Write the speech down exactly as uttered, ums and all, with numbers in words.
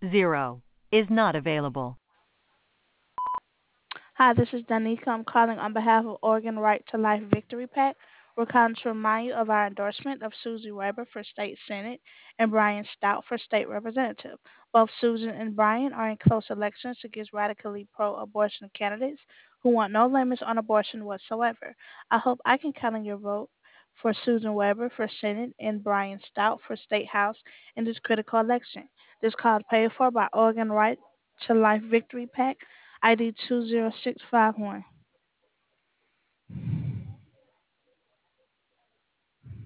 zero is not available. Hi, this is Danica. I'm calling on behalf of Oregon Right to Life Victory PAC. We're calling to remind you of our endorsement of Susie Weber for State Senate and Brian Stout for State Representative. Both Susan and Brian are in close elections against radically pro abortion candidates who want no limits on abortion whatsoever. I hope I can count on your vote for Susan Weber for Senate and Brian Stout for State House in this critical election. This call is paid for by Oregon Right to Life Victory PAC. I D two zero six five one.